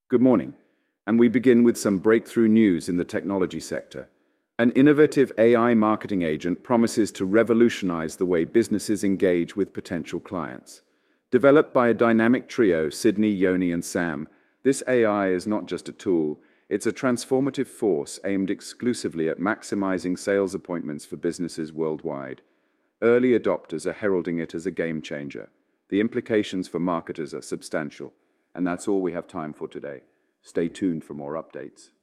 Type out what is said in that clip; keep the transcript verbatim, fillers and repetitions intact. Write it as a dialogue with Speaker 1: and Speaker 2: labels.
Speaker 1: Good morning, and we begin with some breakthrough news in the technology sector. An innovative A I marketing agent promises to revolutionize the way businesses engage with potential clients. Developed by a dynamic trio, Sydney, Yoni, and Sam, this A I is not just a tool, it's a transformative force aimed exclusively at maximizing sales appointments for businesses worldwide. Early adopters are heralding it as a game changer. The implications for marketers are substantial. And that's all we have time for today. Stay tuned for more updates.